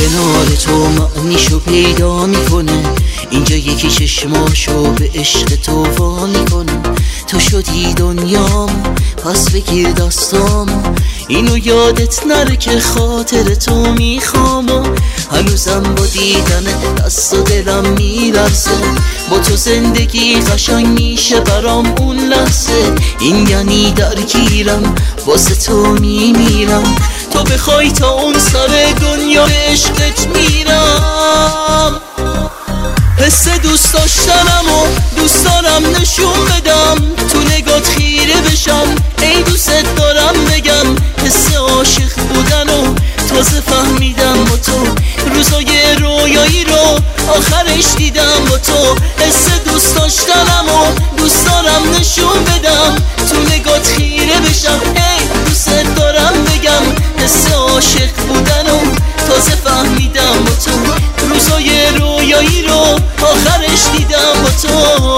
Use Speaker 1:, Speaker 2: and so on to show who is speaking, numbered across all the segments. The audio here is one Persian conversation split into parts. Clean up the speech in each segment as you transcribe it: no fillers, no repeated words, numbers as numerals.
Speaker 1: کنار تو معنیشو پیدا میکنه. اینجا یکی چشماشو به عشق تو وا میکنه. تو شدی دنیام پس بگیر دستامو، اینو یادت نره که خاطر تو میخوام. هنوزم با دیدن دست و دلم میلرزه، با تو زندگی قشنگ میشه برام اون لحظه. این یعنی درگیرم واسه تو میمیرم، تو بخوای تا اون سر دنیا عشقت میرم. حس دوست داشتنم و دوست دارم نشون بدم، تو نگات خیره بشم ای دوست دارم بگم. حس عاشق بودن و تازه فهمیدم با تو، روزای رویایی رو آخرش دیدم با تو. حس دوست داشتنم و دوست دارم نشون بدم، تو نگات خیره بشم ای دوست دارم بگم. حس عاشق بودن و تازه فهمیدم با تو، روزای رویایی رو آخرش دیدم با تو.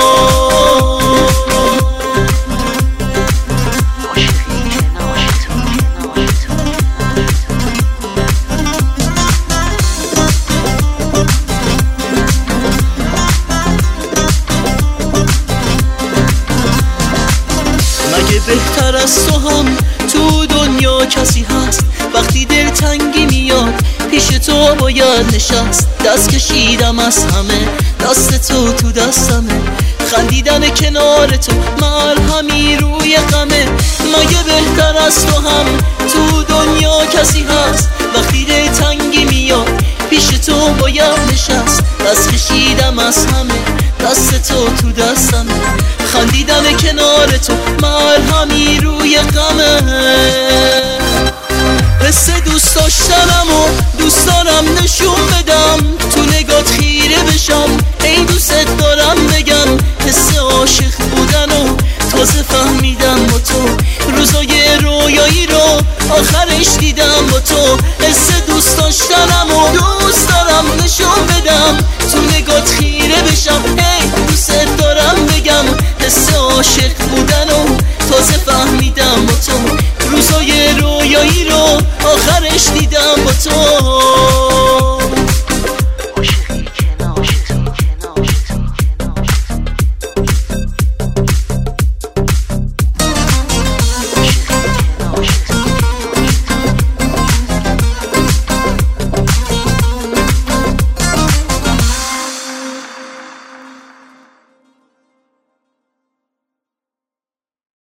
Speaker 1: مگه بهتر از تو هم تو دنیا کسی هست؟ وقتی دلتنگی میاد پیش تو باید نشست. دست کشیدم از همه، دست تو دستمه، خندیدن کنار تو مرهمی روی غمه. مگه بهتر از تو هم تو دنیا کسی هست؟ وقتی دلتنگی میاد پیش تو باید نشست. دست کشیدم از همه، دست تو دستمه، خندیدن کنار تو مرهمی روی غمه. حس دوست داشتنم و دوست دارم نشون بدم، تو نگات خیره بشم ای دوست دارم بگم. حس عاشق بودن و تازه فهمیدم با تو، روزای رویایی رو آخرش دیدم با تو. حس دوست داشتنم و دوست دارم نشون بدم، تو نگات خیره بشم ای دوست دارم بگم. حس عاشق بودن و تازه فهمیدم با تو، روزای رویایی رو آخرش دیدم با تو.